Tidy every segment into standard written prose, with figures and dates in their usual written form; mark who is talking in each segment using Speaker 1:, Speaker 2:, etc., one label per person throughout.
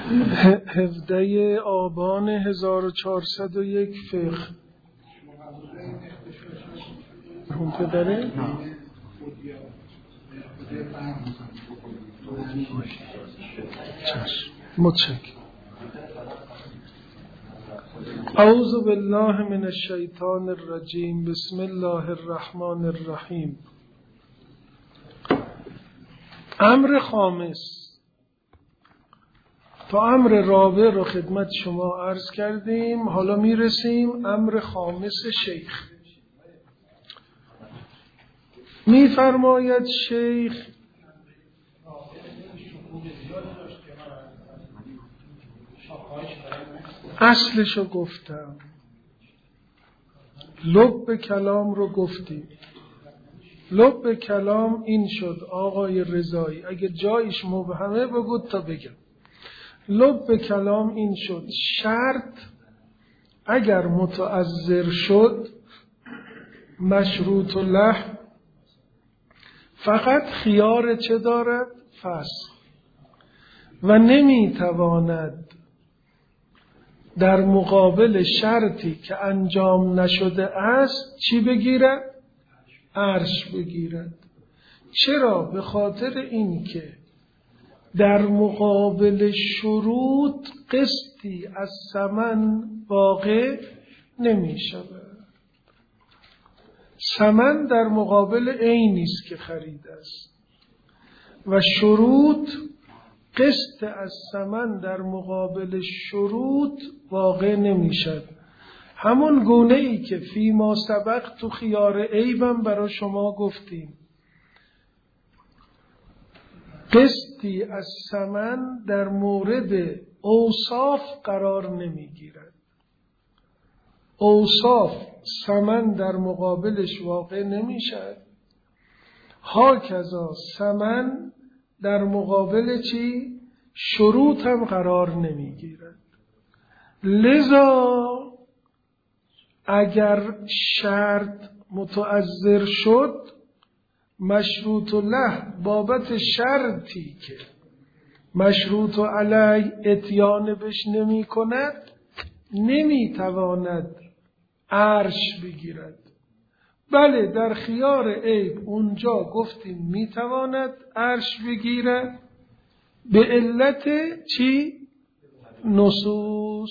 Speaker 1: 17 آبان 1401 فقه. اون پدره؟ چشم. متشکرم. اعوذ بالله من الشیطان الرجیم. بسم الله الرحمن الرحیم. امر خامس. تا امر رابع رو خدمت شما عرض کردیم، حالا میرسیم امر خامس شیخ. میفرماید شیخ اصلشو گفتم، لب کلام رو گفتیم. لب کلام این شد آقای رضایی، اگه جایش مبهمه بگو تا بگم. لب کلام این شد شرط اگر متعذر شد مشروط له فقط خیار چه دارد؟ فسخ. و نمیتواند در مقابل شرطی که انجام نشده است چی بگیرد؟ عرش بگیرد. چرا؟ به خاطر این که در مقابل شروط قسطی از ثمن واقع نمی شود. ثمن در مقابل عینی است که خرید است و شروط قسط از ثمن در مقابل شروط واقع نمی شد. همون گونه ای که فی ما سبق تو خیار عیبم برای شما گفتیم، قسطی از ثمن در مورد اوصاف قرار نمی گیرد. اوصاف ثمن در مقابلش واقع نمی شد. هاکذا ثمن در مقابل چی؟ شروط هم قرار نمی گیرد. لذا اگر شرط متعذر شد مشروط له بابت شرطی که مشروط علی اتیان بش نمی کند نمی تواند عرش بگیرد. بله در خیار عیب اونجا گفتیم می تواند عرش بگیرد به علت چی؟ نصوص.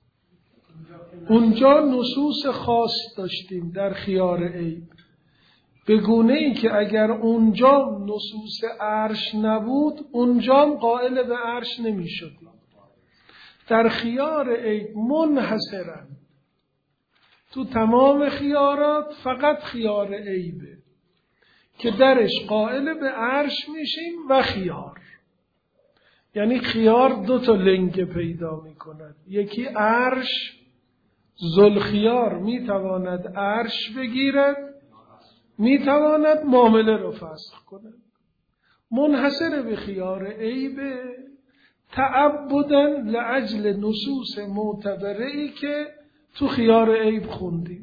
Speaker 1: اونجا نصوص خاص داشتیم در خیار عیب، به گونه ای که اگر اونجا نصوص عرش نبود اونجا قائل به عرش نمی شدیم. در خیار عیب منحصرا تو تمام خیارات فقط خیار عیبه که درش قائل به عرش میشیم و خیار. یعنی خیار دو تا لنگ پیدا می کند. یکی عرش، ذوالخیار می تواند عرش بگیرد، می تواند معامله رو فسخ کند. منحصر به خیار عیبه تعبداً لعجل نصوص معتبره‌ای که تو خیار عیب خوندیم.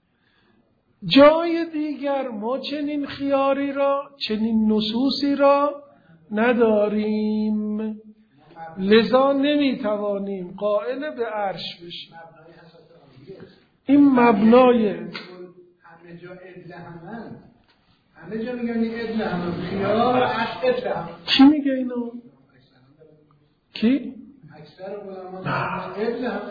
Speaker 1: جای دیگر ما چنین خیاری را، چنین نصوصی را نداریم، لذا نمیتوانیم قائل به عرش بشیم. این مبنای
Speaker 2: همه جا ادله همه جا میگن ادله همه خیار ادله همه.
Speaker 1: کی میگه اینو؟ کی؟
Speaker 2: اکثر علما ادله همه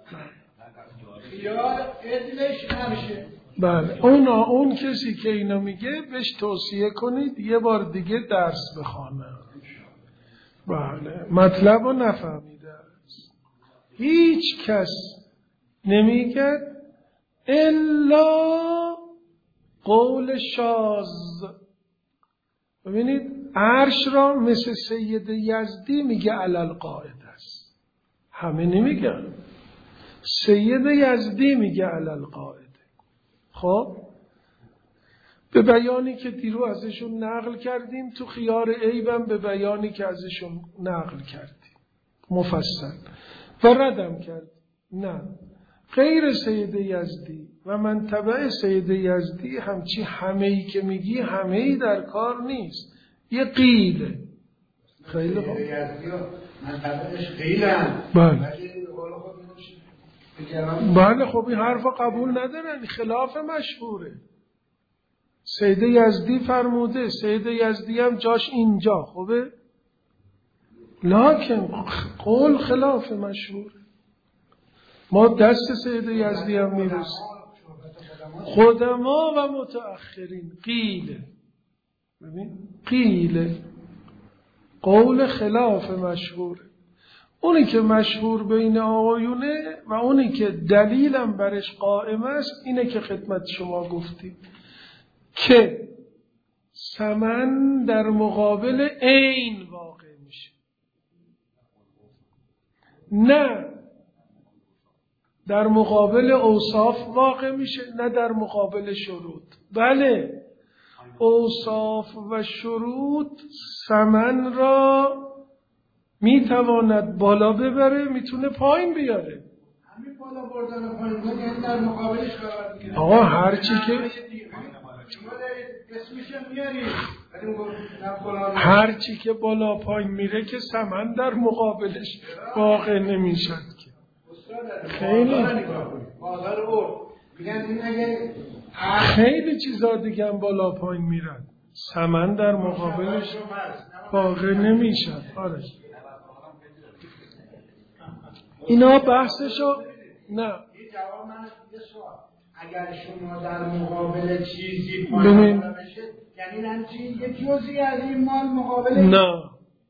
Speaker 2: خیار ادلش نمیشه.
Speaker 1: بله اون کسی که اینو میگه بهش توصیه کنید یه بار دیگه درس بخونه. بله مطلب رو نفهمیده است. هیچ کس نمیگه الا قول شاذ. ببینید عرش را مثل سید یزدی میگه علل قاعده است، همه نمیگن. سید یزدی میگه علل قاعده. خب به بیانی که دیرو ازشون نقل کردیم تو خیار عیبم، به بیانی که ازشون نقل کردیم مفصل و ردم کرد. نه غیر سید یزدی و من تبع سید یزدی همچی همه‌ای که میگی همه‌ای در کار نیست. یه قیله خیلی خوب.
Speaker 2: منطقهش خیلی هم.
Speaker 1: بله خب این حرف قبول ندارن، خلاف مشهوره. سید یزدی فرموده، سید یزدی هم جاش اینجا خوبه، لکن قول خلاف مشهوره. ما دست سید یزدی هم میبوسیم. قدما و متأخرین قیله، ببین قیله، قول خلاف مشهوره. اونی که مشهور بین آقایونه و اونی که دلیلم برش قائم است اینه که خدمت شما گفتیم که ثمن در مقابل عین واقع میشه، نه در مقابل اوصاف واقع میشه، نه در مقابل شروط. بله اوصاف و شروط ثمن را میتواند بالا ببره، میتونه پایین بیاره.
Speaker 2: همین بالا بردن و پایین بردن یعنی در مقابلش قرار میگیره.
Speaker 1: آقا هرچی که هرچی که بالا پایین میره که ثمن در مقابلش واقع نمیشد که. خیلی خیلی چیزا دیگه هم بالا پایین میرن، ثمن در مقابلش واقع نمیشد. آره اینا بحثشو نه.
Speaker 2: جواب من یه سوال، اگر شما در مقابل چیزی پایین بشه یعنی همچین یه جزئی از این مال مقابل
Speaker 1: نه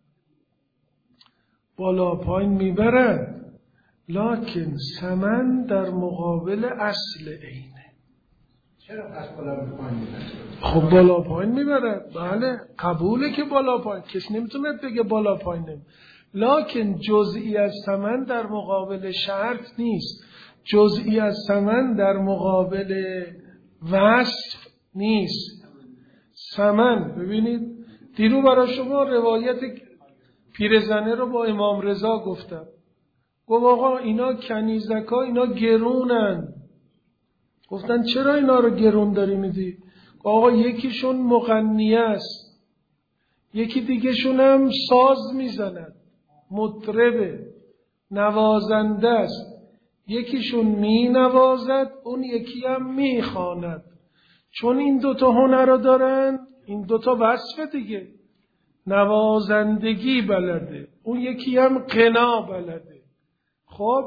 Speaker 1: بالا پایین میبرد، لکن ثمن در مقابل اصل عینه.
Speaker 2: چرا پس بالا پایین میبرد؟
Speaker 1: خب بالا پایین میبرد، بله قبوله که بالا پایین، کسی نمیتونه بگه بالا پایین نمی، لکن جزئی از ثمن در مقابل شرط نیست، جزئی از ثمن در مقابل وصف نیست. ثمن ببینید دیرو برای شما روایت پیرزنه رو با امام رضا گفتم، گفت آقا اینا کنیزکا اینا گرونن. گفتن چرا اینا رو گرون داری میدی؟ آقا یکیشون مغنیه است، یکی دیگه شون هم ساز میزند، مطربه، نوازنده است، یکیشون می نوازد اون یکی هم می خواند. چون این دوتا هنر رو دارن، این دوتا وصفه دیگه، نوازندگی بلده، اون یکی هم غنا بلده. خب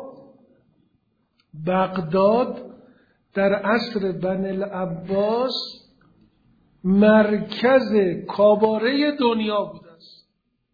Speaker 1: بغداد در عصر بنی العباس مرکز کاباره دنیا بود است.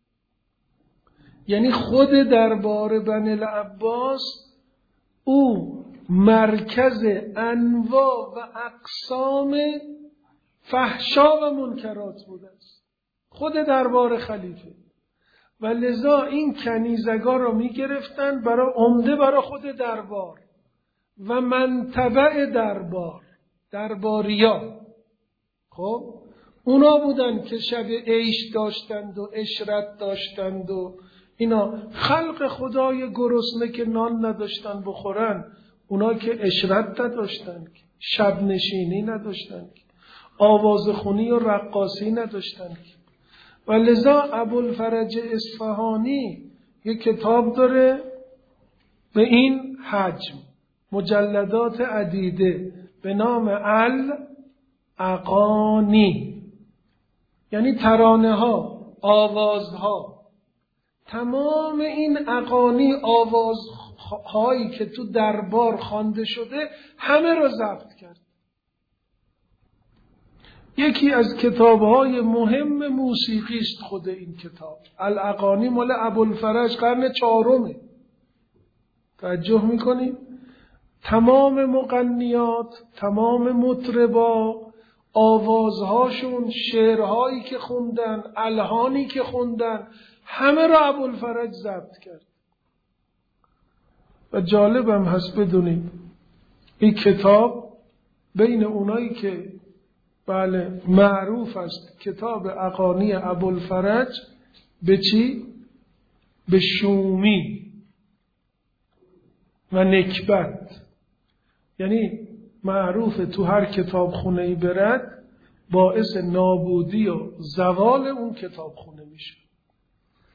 Speaker 1: یعنی خود دربار بنی العباس او مرکز انواع و اقسام فحشا و منکرات بود است، خود دربار خلیفه. و لذا این کنیزگاه را می گرفتن برای عمده برای خود دربار و منتبع دربار، درباریا. خب اونا بودن که شب عیش داشتند و عشرت داشتند و اینا. خلق خدای گرسنه که نان نداشتن بخورن، اونا که عشرت نداشتن، شب نشینی نداشتن، آوازخونی و رقاصی نداشتن. و لذا ابوالفرج اصفهانی یک کتاب داره به این حجم، مجلدات عدیده، به نام الاغانی، یعنی ترانه ها، آوازها. تمام این اغانی، آوازهایی که تو دربار خوانده شده همه رو ضبط کرد. یکی از کتابهای مهم موسیقی است خود این کتاب. الاغانی مال ابوالفرج قرن 4. توجه میکنید؟ تمام مغنیات، تمام مطربا، آوازهاشون، شعرهایی که خوندن، الحانی که خوندن، همه را ابوالفرج ضبط کرد. و جالبم هست بدونید این کتاب بین اونایی که بله معروف است کتاب اغانی ابوالفرج به چی؟ به شومی و نکبت. یعنی معروف تو هر کتاب خونه‌ای برد باعث نابودی و زوال اون کتاب خونه میشه.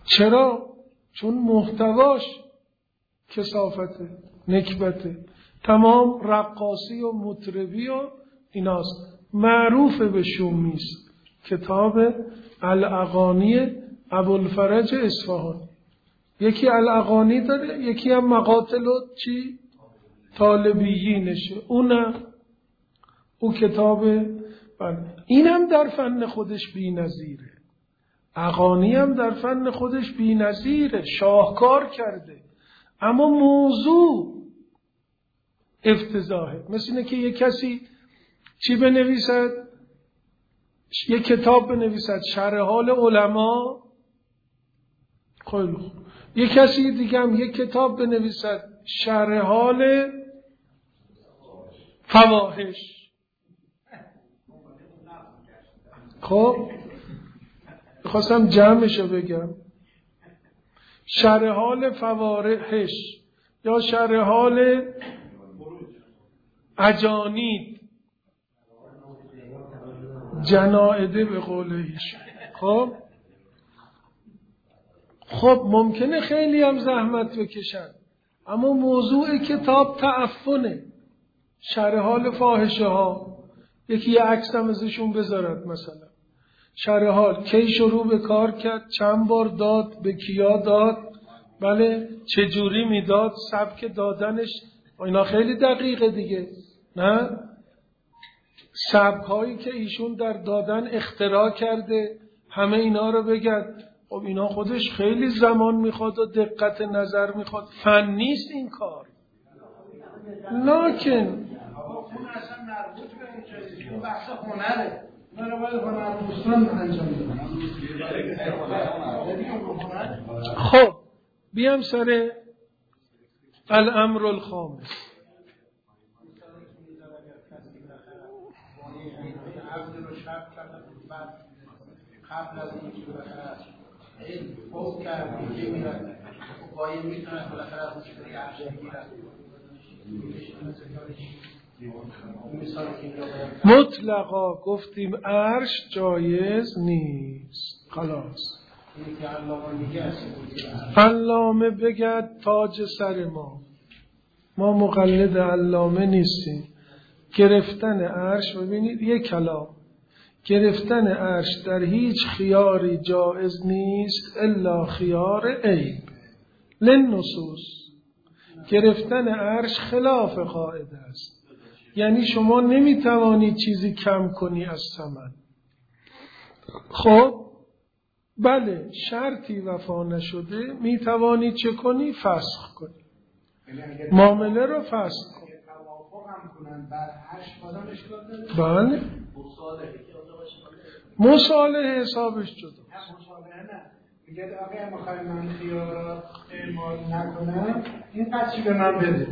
Speaker 1: چرا؟ چون محتواش کثافته، نکبته، تمام رقاصی و مطربی و ایناست. معروف به شومیست، کتاب الاغانی ابوالفرج اصفهانی. یکی الاغانی داره، یکی هم مقاتل و چی؟ طالبیینشه. او کتاب اینم در فن خودش بی‌نظیره. اغانی هم در فن خودش بی‌نظیره، شاهکار کرده، اما موضوع افتضاحه. مثل اینه که یک کسی چی بنویسد؟ یک کتاب بنویسد شرح حال علما، خیلی خوب. یک کسی دیگه هم یک کتاب بنویسد شرح حال فواحش. خب خواستم جمعشو بگم، شرح حال فواحش یا شرح حال اجانید، جنائده به قول ایشون. خب ممکنه خیلی هم زحمت بکشن، اما موضوع کتاب تعفنه. شرح حال فاحشه ها، یکی یه عکس هم ازشون بذارد، مثلا شرح حال کی شروع به کار کرد، چند بار داد، به کیا داد، بله چجوری میداد، سبک دادنش، اینا خیلی دقیقه دیگه، نه؟ سبک هایی که ایشون در دادن اختراع کرده، همه اینا رو بگرد. خب اینا خودش خیلی زمان میخواد و دقت نظر میخواد، فن نیست این کار. لکن
Speaker 2: اون اصلا مربوط به اون چیزی، اون بحث هنره. من رو باید هنرمندان انجام بدم.
Speaker 1: خب بیام سر الامر الخامس.
Speaker 2: قبل از اینکه بالاخره فوت کرد دیگه میرن قایم میتونن بالاخره از اون چیزی عرش میگیرن.
Speaker 1: مطلقا گفتیم عرش جایز نیست. خلاص علامه بگد تاج سر ما مقلد علامه نیستیم. گرفتن عرش، ببینید یک کلام، گرفتن عرش در هیچ خیاری جایز نیست الا خیار عیب للنصوص. گرفتن عرش خلاف قاعده است، یعنی شما نمیتوانی چیزی کم کنی از ثمن. خب بله شرطی وفا نشده، میتوانی چه کنی؟ فسخ کنی، معامله رو فسخ کنی. بله مصالحه حسابش جدا.
Speaker 2: میگه آقا میخوای من خیارات اعمال نکنم، این قضیه به من بده.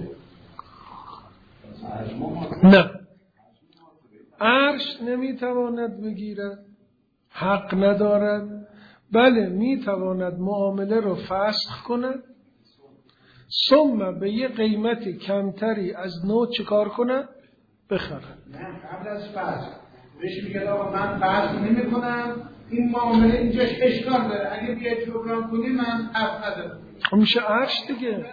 Speaker 1: نه، عرش نمیتواند بگیرد، حق ندارد. بله میتواند معامله رو فسخ کند، ثم به یه قیمت کمتری از نوع چیکار کند؟ بخرد.
Speaker 2: نه قبل از فسخ بهش میگه آقا من فسخ نمی کنم، این معامله اینجاش اشکال داره، اگه بیاید جبران کنی من حق ندارم.
Speaker 1: میشه عرش دیگه،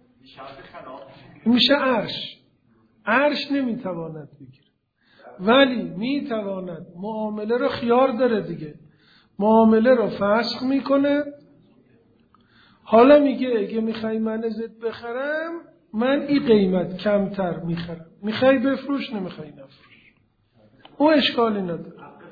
Speaker 1: میشه عرش نمیتواند بگیره، ولی میتواند معامله رو خیار داره دیگه، معامله رو فسخ میکنه. حالا میگه اگه میخوای من ازت بخرم، من این قیمت کمتر میخرم، میخوای بفروش نمیخوای نفروش، او اشکالی نداره.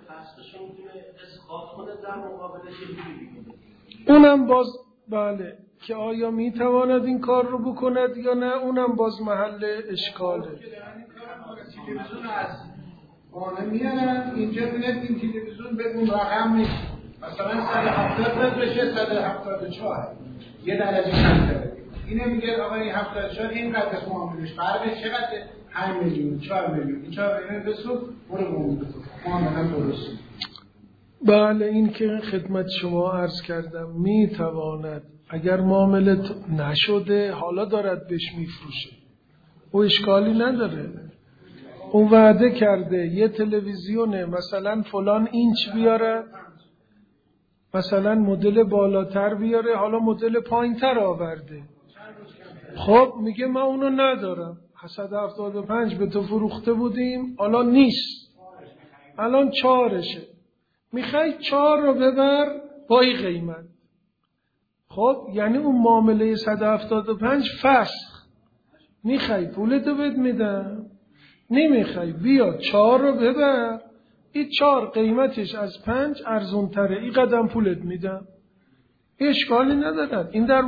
Speaker 1: اونم باز بله که آیا میتواند این کار رو بکند یا نه، اونم باز محل اشکاله.
Speaker 2: تلویزیون از خانه میارن اینجا میاد، این تلویزیون به اون رقم نیست، مثلا 170 بشه 174 یه درجه کمتره. اینه میگه آقا این 74 این قدر معاملش فرقش چقدره؟ 5 میلیون 4 میلیون، این 4 میلیون بسو برو معامله درست.
Speaker 1: بله این که خدمت شما عرض کردم میتواند اگر معامله نشده حالا دارد بهش میفروشه، او اشکالی نداره. او وعده کرده یه تلویزیونه مثلا فلان اینچ بیاره، مثلا مدل بالاتر بیاره، حالا مدل پایینتر آورده. خب میگه من اونو ندارم، 175 به تو فروخته بودیم حالا نیست، الان 4شه، میخوای 4 رو ببر با این قیمت. خب یعنی اون معامله 175 فسخ. میخوای پولتو بهت میدم، نمیخوای بیا 4 رو ببر، این 4 قیمتش از 5 ارزون تره، این قدم پولت میدم، اشکالی ندارد. این در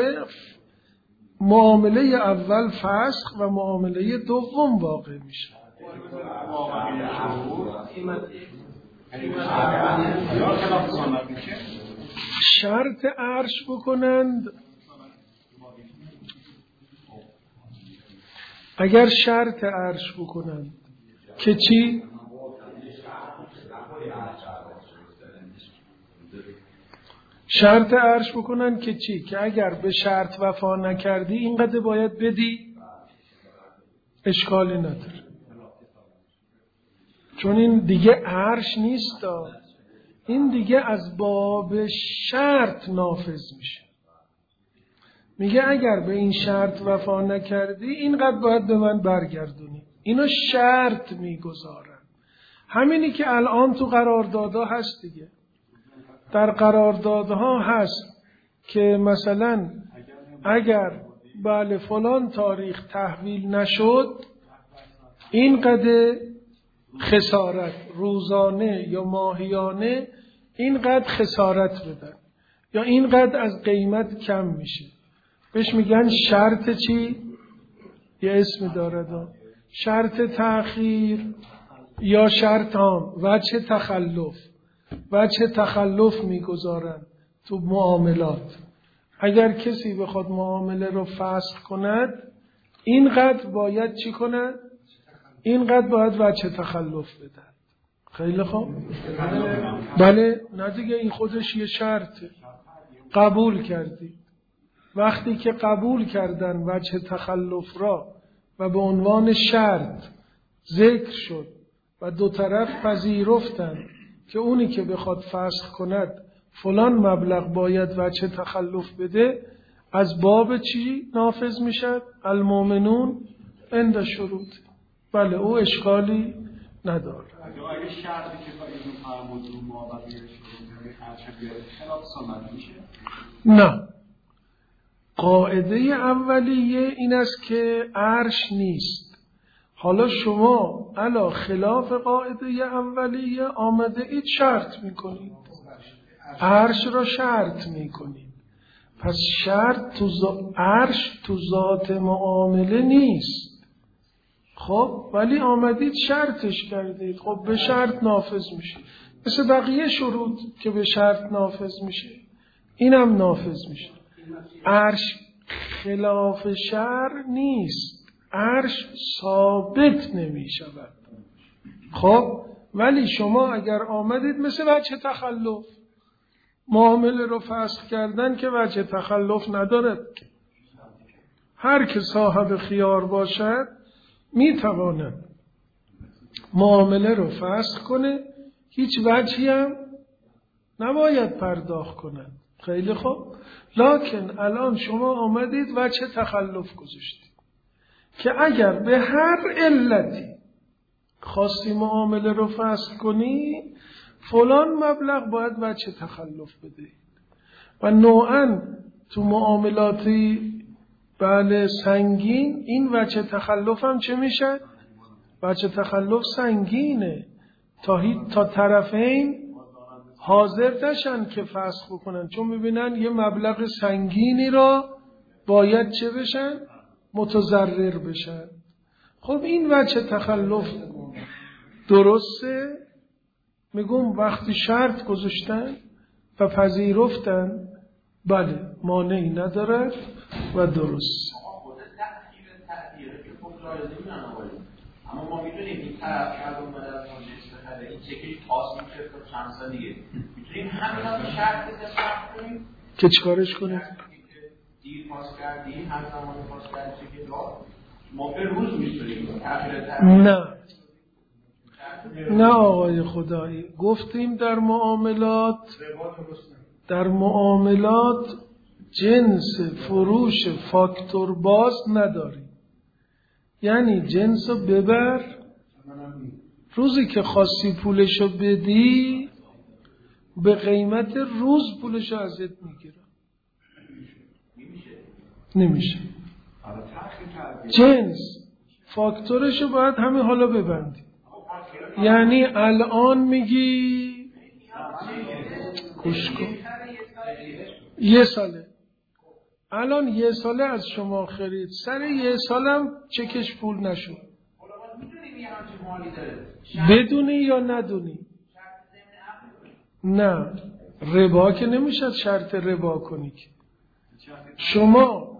Speaker 1: معامله اول فسخ و معامله دوم واقع میشه. شرط عرش بکنند، اگر شرط عرش بکنند که چی؟ شرط عرش بکنن که چی؟ که اگر به شرط وفا نکردی اینقدر باید بدی، اشکالی نداره، چون این دیگه عرش نیست، این دیگه از باب شرط نافذ میشه. میگه اگر به این شرط وفا نکردی اینقدر باید به من برگردونی. اینو شرط میگذارن. همینی که الان تو قراردادها هست دیگه. در قراردادها هست که مثلا اگر بله فلان تاریخ تحویل نشد اینقدر خسارت روزانه یا ماهیانه اینقدر خسارت بدن یا اینقدر از قیمت کم میشه. بهش میگن شرط چی؟ یه اسم داره، شرط تأخیر یا شرط وجه تخلف. وجه تخلف میگذارن تو معاملات. اگر کسی بخواد معامله رو فسخ کند اینقدر باید چی کند؟ اینقدر باید وجه تخلف بدن. خیلی خوب؟ بله نه دیگه، این خودش یه شرطه. قبول کردی، وقتی که قبول کردن وجه تخلف را و به عنوان شرط ذکر شد و دو طرف پذیرفتن که اونی که بخواد فسخ کند فلان مبلغ باید وجه تخلف بده، از باب چی نافذ میشد؟ المؤمنون عند شروط. بله او اشکالی نداره.
Speaker 3: اگه شرطی که این فرمود رو معامله شروط ارشد بیاره خلاف سنت میشه؟
Speaker 1: نه، قاعده اولیه این است که عرش نیست. حالا شما علا خلاف قاعده اولیه آمده اید شرط میکنید، عرش را شرط میکنید. پس شرط عرش تو ذات معامله نیست. خب ولی آمدید شرطش کردید، خب به شرط نافذ میشه، مثل بقیه شروط که به شرط نافذ میشه اینم نافذ میشه. عرش خلاف شرع نیست، عرش ثابت نمی شود. خب ولی شما اگر آمدید مثل وجه تخلف معامله رو فسخ کردن که وجه تخلف ندارد، هر که صاحب خیار باشد می تواند معامله رو فسخ کنه، هیچ وجهی هم نباید پرداخت کند. خیلی خوب، لکن الان شما آمدید وجه تخلف گذاشتید که اگر به هر علتی خواستی معامله رو فسخ کنی فلان مبلغ باید وجه تخلف بدهید. و نوعاً تو معاملاتی بله سنگین این وجه تخلف هم چه میشه؟ وجه تخلف سنگینه تا طرفین حاضر نشن که فسخ بکنن، چون میبینن یه مبلغ سنگینی را باید چه بشن؟ متضرر بشن. خب این وجه تخلف درسته؟ میگم وقتی شرط گذاشتن و پذیرفتن بله مانعی ندارد و درست.
Speaker 4: اما ما میدونیم این طرف شاید اون مدر از مجلس بخره این چکش پاس میشه تا چند سال دیگه میتونیم همینا به شرط دست کنیم
Speaker 1: که چیکارش کنیم؟
Speaker 4: دیر پاس کردیم هم زمان پاس کردیم چکش ما به روز میشونیم.
Speaker 1: نه نه آقای خدایی، گفتیم در معاملات جنس فروش فاکتور باز نداریم. یعنی جنس رو ببر، روزی که خواستی پولشو بدی به قیمت روز پولشو ازت میگیرم. نمیشه. جنس فاکتورشو باید همین حالا ببندی. یعنی الان میگی گوش کن، 1 ساله، الان 1 ساله از شما خرید، سر 1 سالم چکش پول نشد. بدونی یا ندونی؟ نه، ربا که نمیشه شرط ربا کنی که. شما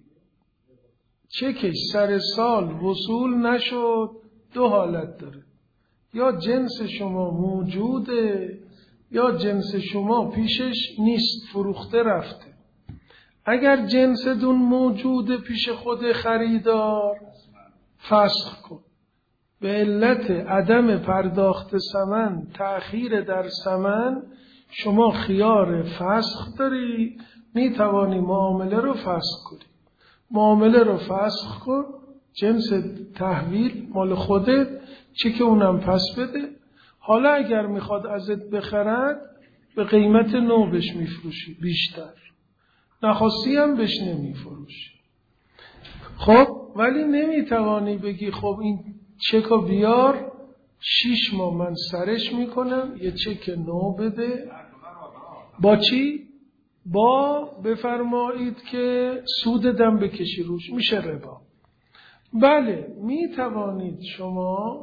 Speaker 1: چکش سر سال وصول نشد، 2 حالت داره: یا جنس شما موجوده یا جنس شما پیشش نیست، فروخته رفته. اگر جنس دون موجوده پیش خود خریدار، فسخ کن. به علت عدم پرداخت ثمن، تأخیر در ثمن، شما خیار فسخ داری، می توانی معامله رو فسخ کنی. معامله رو فسخ کن، جنس تحویل مال خودت، چک اونم پس بده. حالا اگر میخواد ازت بخرد به قیمت نو بهش میفروشی بیشتر، نخواستی هم بهش نمیفروشی. خب ولی نمیتوانی بگی خب این چکو بیار 6 ماه من سرش میکنم، یه چک نو بده. با چی؟ با بفرمایید که سود دم بکشی روش، میشه ربا. بله میتوانید شما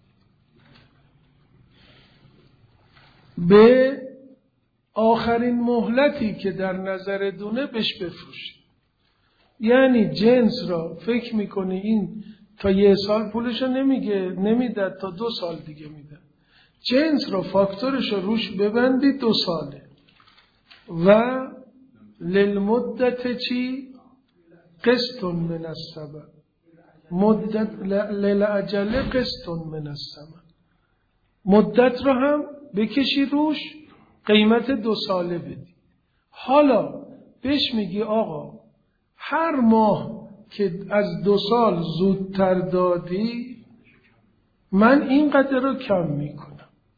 Speaker 1: به آخرین مهلتی که در نظر دونه بهش بفروشید. یعنی جنس را فکر میکنی این تا 1 سال پولشو نمیده، تا 2 سال دیگه میده. جنس را فاکتورش رو روش ببندی 2 ساله و للمدت چی؟ قسط من الثمن، مدت للعجله قسط من الثمن، مدت رو هم بکشی روش، قیمت 2 ساله بدی. حالا بهش میگی آقا هر ماه که از 2 سال زودتر دادی من اینقدر رو کم میکنم.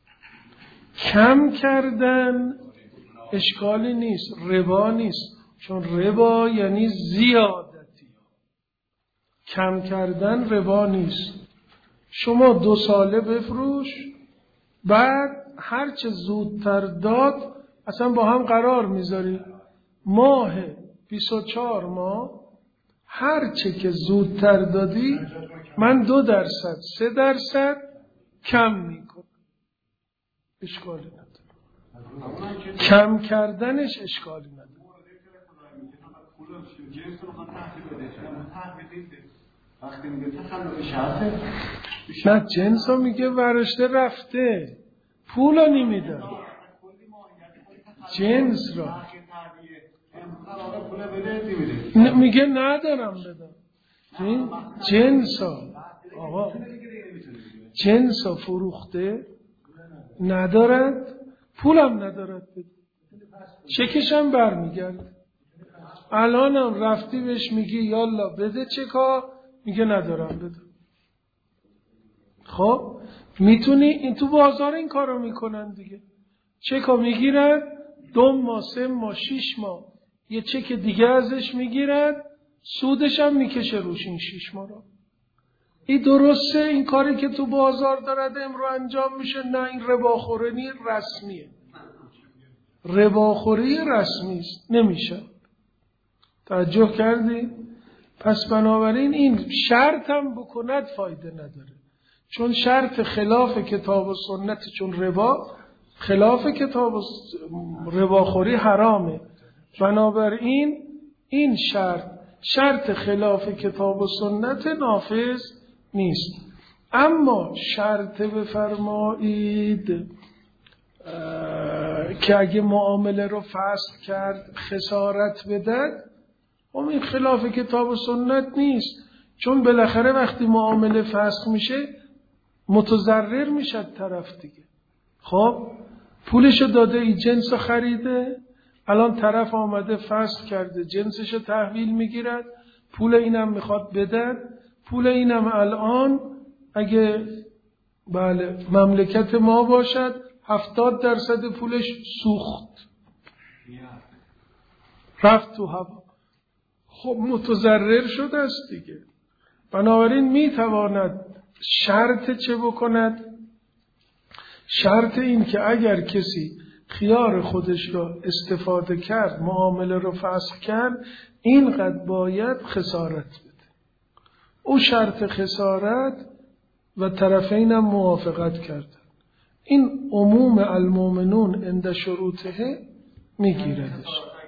Speaker 1: کم کردن اشکالی نیست، ربا نیست، چون ربا یعنی زیادتی. کم کردن ربا نیست. شما 2 ساله بفروش، بعد هرچه زودتر داد اصلا با هم قرار میذاری ماه 24 ماه هرچه که زودتر دادی من 2%، 3% کم میکنم. اشکالی نداره. کم کردنش اشکالی نداره. نه جنس رو میگه ورشته رفته، پول رو نمیده. جنس رو میگه ندارم بدم. جنس ها آقا، جنس ها فروخته ندارد، پولم ندارد بده، چکشم برمیگرد. الانم رفتی بهش میگی یالا بده چکا، میگه ندارم بده. خب میتونی این تو بازار این کارو میکنن دیگه، چکا میگیرن 2 ماه 3 ماه 6 ماه یه چک دیگه ازش میگیرن، سودش هم میکشه روش این 6 ماه رو. این درسته این کاری که تو بازار دارد امرو انجام میشه؟ نه، این رباخوری رسمیه، رباخوری رسمی است، نمیشه. توجه کردی؟ پس بنابراین این شرط هم بکند فایده نداره، چون شرط خلاف کتاب و سنت، چون ربا خلاف کتاب و رباخوری حرامه. بنابراین این شرط خلاف کتاب و سنت نافذ نیست. اما شرط بفرمایید که اگه معامله رو فسخ کرد خسارت بدهد، این خلاف کتاب و سنت نیست، چون بالاخره وقتی معامله فسخ میشه متضرر میشه طرف دیگه. خب پولشو داده، این جنسو خریده، الان طرف آمده فسخ کرده، جنسشو تحویل میگیرد، پول اینم میخواد بدن، پول اینم الان اگه بله مملکت ما باشد 70% پولش سوخت، رفت تو هوا. خب متضرر شده است دیگه. بنابراین میتواند شرط چه بکند؟ شرط این که اگر کسی خیار خودش را استفاده کرد، معامله را فسخ کرد، اینقدر باید خسارت بده. او شرط خسارت و طرفین هم موافقت کردن. این عموم المؤمنون عند شروطه میگیردش.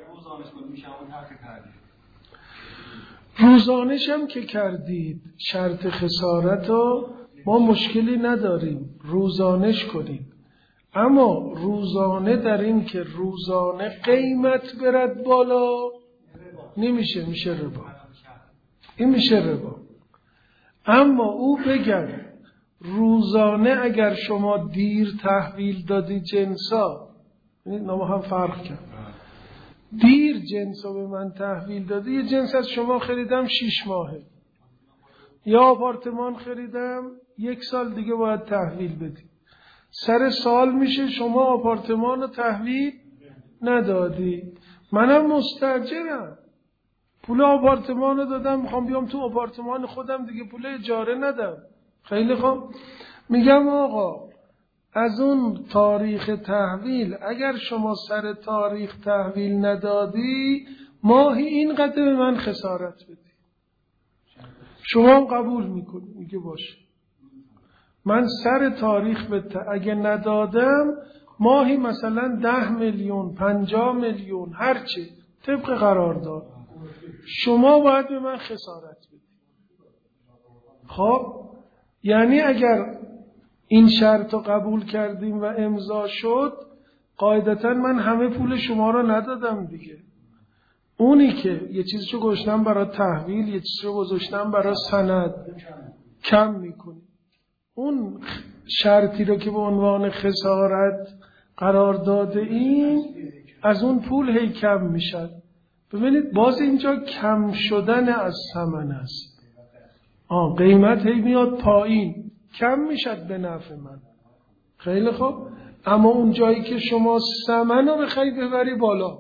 Speaker 1: روزانش هم که کردید شرط خسارت رو ما مشکلی نداریم، روزانش کنیم. اما روزانه در این که روزانه قیمت برد بالا نمیشه، میشه ربا. این میشه ربا. اما او بگن روزانه اگر شما دیر تحویل دادی جنسا، ما هم فرق کرد، دیر جنسا به من تحویل دادی، یه جنس از شما خریدم 6 ماهه، یا آپارتمان خریدم 1 سال دیگه باید تحویل بدی، سر سال میشه شما آپارتمان رو تحویل ندادی، منم مستاجرم، پول آپارتمان رو دادم، میخوام بیام تو آپارتمان خودم دیگه، پول اجاره ندم. خیلی خوب، میگم آقا از اون تاریخ تحویل اگر شما سر تاریخ تحویل ندادی ماهی اینقدر به من خسارت بدی. شما هم قبول میکنی، میگه باشه من سر تاریخ اگه ندادم ماهی مثلا 10 میلیون 50 میلیون هرچی طبق قرارداد شما باید به من خسارت بدی. خب یعنی اگر این شرط رو قبول کردیم و امضا شد، قاعدتا من همه پول شما رو ندادم دیگه. اونی که یه چیزشو گذاشتم برای تحویل، یه چیزشو گذاشتم برای سند، کم میکنی. اون شرطی رو که به عنوان خسارت قرار داده این از اون پول هی کم میشد. ببینید باز اینجا کم شدن از ثمن است. قیمت هی میاد پایین، کم میشد به نفع من. خیلی خوب، اما اون جایی که شما ثمن رو بخوای ببری بالا،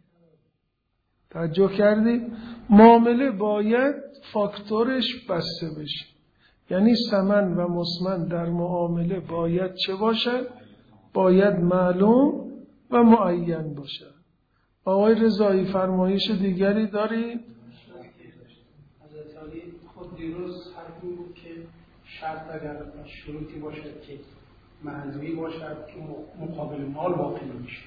Speaker 1: توجه کردید؟ معامله باید فاکتورش بسته بشه. یعنی ثمن و مسمن در معامله باید چه باشد؟ باید معلوم و معین باشد. آقای رضایی فرمایش دیگری دارید؟
Speaker 5: حضرت علی خود دیروز حرفی بود که شرط اگر شروطی باشد که معنوی باشد که مقابل مال واقع نمیشه.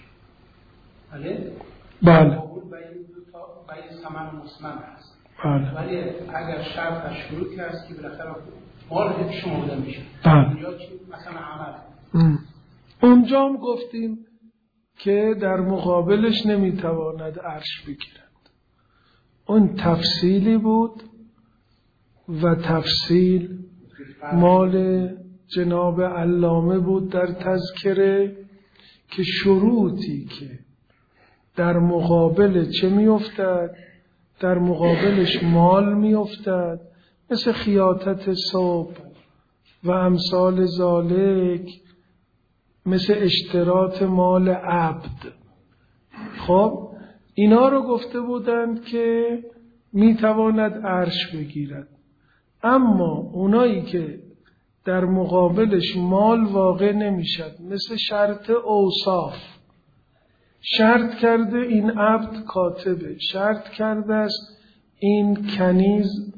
Speaker 1: بله.
Speaker 5: قبول به این دو تا به ثمن و مسمن هست.
Speaker 1: بله.
Speaker 5: ولی اگر شرط و شروطی هست که بالاخره مال شمرده میشه.
Speaker 1: بله.
Speaker 5: اونجا چی مثلا عمل؟
Speaker 1: اونجا هم گفتیم که در مقابلش نمیتواند عرش بگیرد. اون تفصیلی بود و تفصیل مال جناب علامه بود در تذکره که شروطی که در مقابل چه میافتد؟ در مقابلش مال میافتد، مثل خیاطت ثوب و امثال ذالک، مثل اشتراط مال عبد. خب اینا رو گفته بودند که میتواند عرش بگیرد. اما اونایی که در مقابلش مال واقع نمیشد، مثل شرط اوصاف، شرط کرده این عبد کاتبه، شرط کرده است این کنیز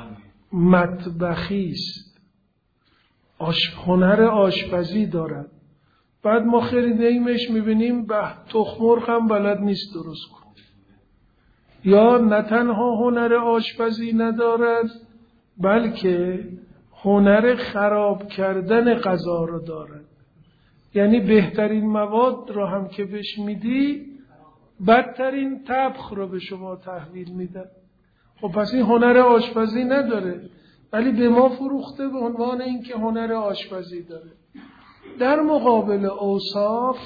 Speaker 1: مطبخی است، هنر آشپزی دارد، بعد ما خریدیمش میبینیم به تخمرغ هم بلد نیست درست کن، یا نه تنها هنر آشپزی ندارد بلکه هنر خراب کردن غذا رو دارد. یعنی بهترین مواد رو هم که بهش میدی بدترین طبخ رو به شما تحویل میده. خب پس این هنر آشپزی نداره، ولی به ما فروخته به عنوان اینکه هنر آشپزی داره. در مقابل اوصاف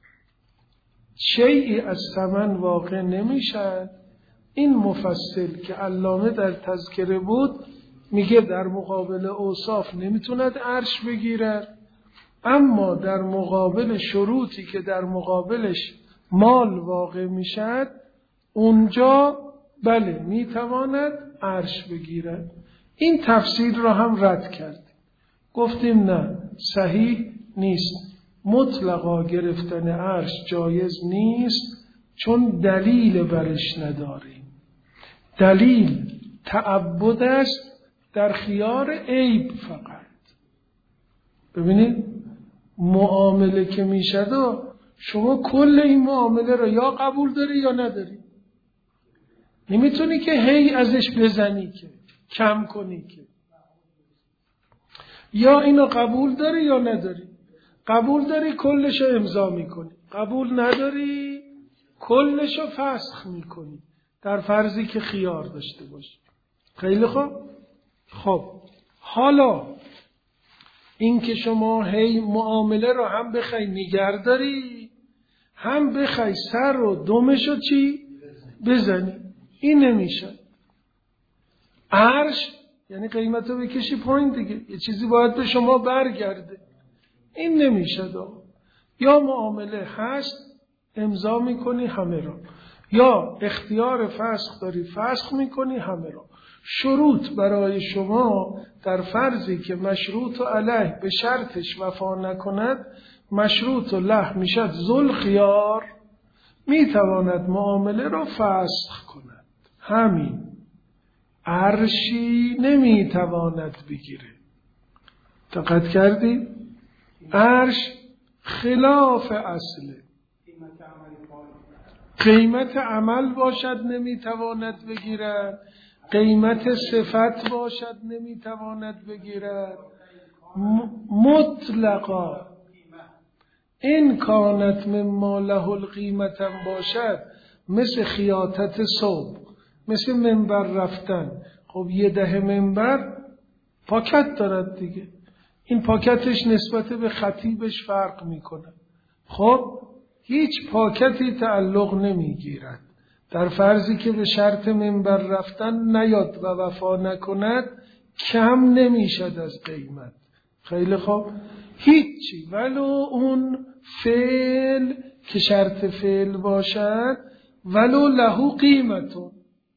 Speaker 1: شیئی از ثمن واقع نمیشن. این مفصل که علامه در تذکره بود میگه در مقابل اوصاف نمیتوند عرش بگیرد، اما در مقابل شروطی که در مقابلش مال واقع میشد اونجا بله میتواند عرش بگیرد. این تفسیر را هم رد کردیم، گفتیم نه صحیح نیست، مطلقا گرفتن عرش جایز نیست چون دلیل برش نداریم. دلیل تعبد است در خیار عیب فقط. ببینید معامله که میشد و شما کل این معامله رو یا قبول داری یا نداری. نمیتونی که هی ازش بزنی که کم کنی که. یا اینو قبول داری یا نداری. قبول داری کلشو امضا میکنی، قبول نداری کلشو فسخ میکنی، در فرضی که خیار داشته باشی. خیلی خوب. خب حالا این که شما هی معامله رو هم بخوای نگهداری هم بخوای سر و دمشو چی بزنی، این نمیشه. عرش یعنی قیمتو بکشی پایین دیگه، یه چیزی باید به شما برگرده، این نمیشه. یا معامله هست امضا میکنی همه را، یا اختیار فسخ داری فسخ میکنی همه را. شروط برای شما در فرضی که مشروط علیه به شرطش وفا نکند مشروط له میشد ذل خیار، میتواند معامله را فسخ کند. همین. عرشی نمیتواند بگیره. دقت کردی؟ عرش خلاف اصله. قیمت عمل باشد نمیتواند بگیرد، قیمت صفت باشد نمیتواند بگیرد. مطلقا این کانت مما له القیمت باشد، مثل خیاطت صبح، مثل منبر رفتن. خب 10 منبر پاکت دارد دیگه، این پاکتش نسبت به خطیبش فرق میکنه. خب هیچ پاکتی تعلق نمیگیرد در فرضی که به شرط منبر رفتن نیاد و وفا نکند، کم نمیشد از قیمت. خیلی خوب. هیچی ولو اون فعل که شرط فعل باشد ولو له قیمتون،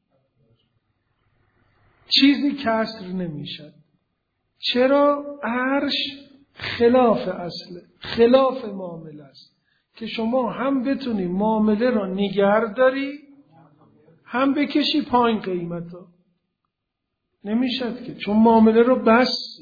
Speaker 1: چیزی کسر نمیشد. چرا؟ عرش خلاف اصله، خلاف معامله است که شما هم بتونی معامله را نگه داری هم بکشی پایین قیمتا. نمیشد که، چون معامله رو بستی،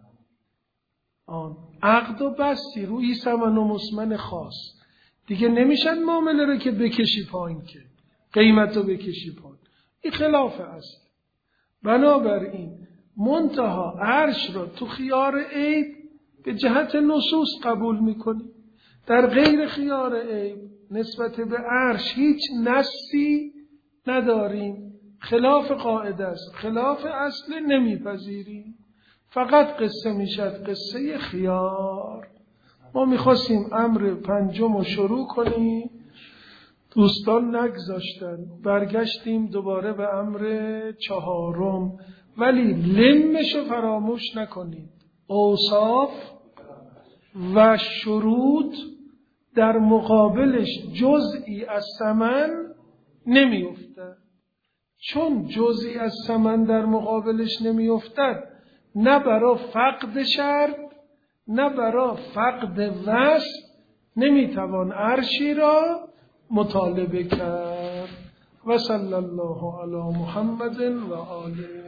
Speaker 1: عقد رو بستی روی ثمن و مسمن خاص، دیگه نمیشد معامله رو که بکشی پایین، که قیمت رو بکشی پایین. این خلاف اصل. بنابراین منتها عرش را تو خیار عیب به جهت نصوص قبول میکنی، در غیر خیار عیب نسبت به عرش هیچ نصی نداریم، خلاف قاعده است، خلاف اصل نمیپذیریم. فقط قصه میشد قصه خیار. ما میخواستیم امر 5 رو شروع کنیم، دوستان نگذاشتن، برگشتیم دوباره به امر 4. ولی لمشو فراموش نکنید، اوصاف و شروط در مقابلش جزئی از ثمن نمیافتد. چون جزئی از ثمن در مقابلش نمیافتد، نه برای فقد شرط نه برای فقد وصف نمیتوان عرشی را مطالبه کرد. و صلی الله علی محمد و آله.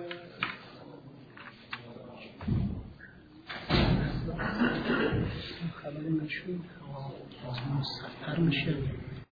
Speaker 5: خبری نشون مستفتر میشه.